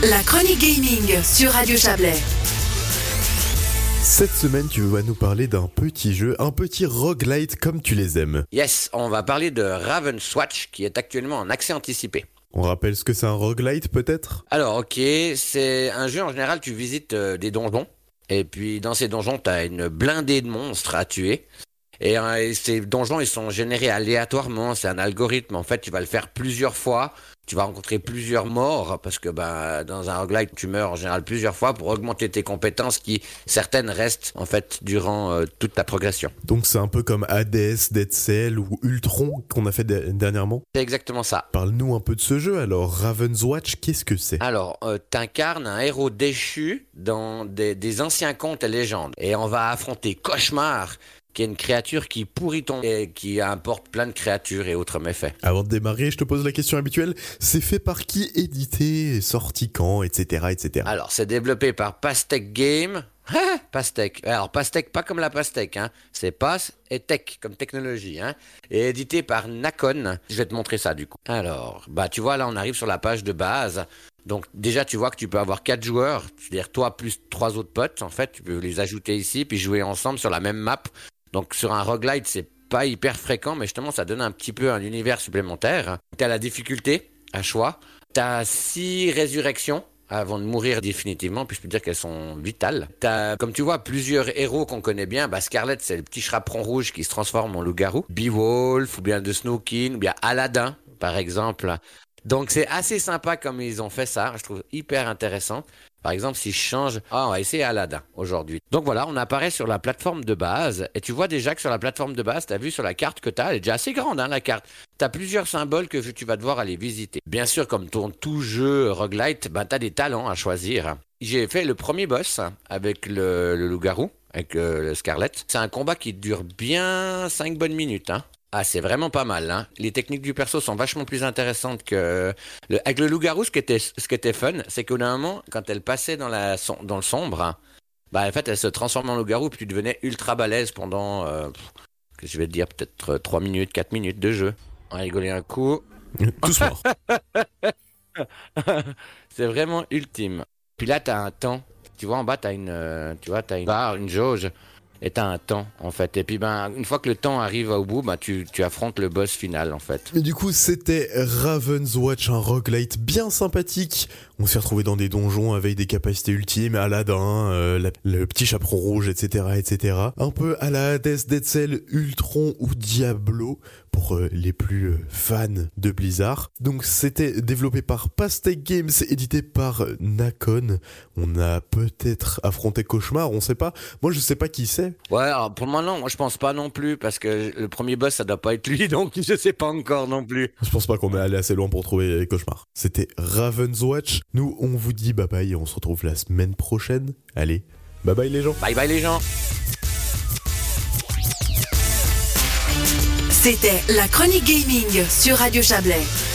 La chronique gaming sur Radio Chablais. Cette semaine, tu vas nous parler d'un petit jeu, un petit roguelite comme tu les aimes. Yes, on va parler de Ravenswatch qui est actuellement en accès anticipé. On rappelle ce que c'est un roguelite peut-être ? Alors ok, c'est un jeu en général, tu visites des donjons. Et puis dans ces donjons, tu as une blindée de monstres à tuer. Et ces donjons, ils sont générés aléatoirement, c'est un algorithme. En fait, tu vas le faire plusieurs fois. Tu vas rencontrer plusieurs morts parce que dans un roguelite, tu meurs en général plusieurs fois pour augmenter tes compétences qui, certaines, restent en fait durant toute ta progression. Donc c'est un peu comme Hades, Dead Cell ou Ultron qu'on a fait dernièrement. C'est exactement ça. Parle-nous un peu de ce jeu alors. Ravenswatch, qu'est-ce que c'est ? Alors, t'incarnes un héros déchu dans des anciens contes et légendes. Et on va affronter Cauchemar, qui est une créature qui pourrit ton... et qui importe plein de créatures et autres méfaits. Avant de démarrer, je te pose la question habituelle. C'est fait par qui, édité, sorti quand, etc., etc. Alors, c'est développé par Pastèque Game. Pastèque. Alors, Pastèque, pas comme la pastèque, hein. C'est Pass et Tech, comme technologie, hein. Et édité par Nacon. Je vais te montrer ça, du coup. Alors, tu vois, là, on arrive sur la page de base. Donc, déjà, tu vois que tu peux avoir 4 joueurs. C'est-à-dire, toi plus 3 autres potes. En fait, tu peux les ajouter ici, puis jouer ensemble sur la même map. Donc sur un roguelite, c'est pas hyper fréquent, mais justement, ça donne un petit peu un univers supplémentaire. T'as la difficulté, à choix. T'as 6 résurrections avant de mourir définitivement, puis je peux te dire qu'elles sont vitales. T'as, comme tu vois, plusieurs héros qu'on connaît bien. Scarlet, c'est le petit chaperon rouge qui se transforme en loup-garou. Beowulf, ou bien de Snowkin, ou bien Aladdin, par exemple. Donc c'est assez sympa comme ils ont fait ça, je trouve hyper intéressant. Par exemple, si je change... on va essayer Aladdin aujourd'hui. Donc voilà, on apparaît sur la plateforme de base. Et tu vois déjà que sur la plateforme de base, tu as vu sur la carte que tu as, elle est déjà assez grande, hein, la carte. Tu as plusieurs symboles que tu vas devoir aller visiter. Bien sûr, comme tout jeu roguelite, tu as des talents à choisir. J'ai fait le premier boss avec le loup-garou, avec le Scarlet. C'est un combat qui dure bien 5 bonnes minutes, hein. Ah, c'est vraiment pas mal, hein. Les techniques du perso sont vachement plus intéressantes que... Avec le loup-garou, ce qui était fun, c'est qu'au d'un moment, quand elle passait dans le sombre, en fait, elle se transformait en loup-garou, puis tu devenais ultra balèze pendant, que je vais te dire, peut-être 3 minutes, 4 minutes de jeu. On va rigoler un coup. Tous morts. C'est vraiment ultime. Puis là, t'as un temps. Tu vois, en bas, t'as une barre, une jauge. Et t'as un temps, en fait. Et puis, une fois que le temps arrive au bout, tu affrontes le boss final, en fait. Mais du coup, c'était Ravenswatch, un roguelite bien sympathique. On s'est retrouvé dans des donjons avec des capacités ultimes, Aladdin, le petit chaperon rouge, etc., etc. Un peu à la Hades, Dead Cell, Ultron ou Diablo, pour les plus fans de Blizzard. Donc c'était développé par Pastèque Games, édité par Nacon. On a peut-être affronté Cauchemar, on sait pas. Moi je sais pas qui c'est. Ouais, alors pour moi non, moi je pense pas non plus, parce que le premier boss ça doit pas être lui, donc je sais pas encore non plus. Je pense pas qu'on est allé assez loin pour trouver Cauchemar. C'était Ravenswatch. Nous on vous dit bye bye et on se retrouve la semaine prochaine. Allez, bye bye les gens. Bye bye les gens. C'était la chronique gaming sur Radio Chablais.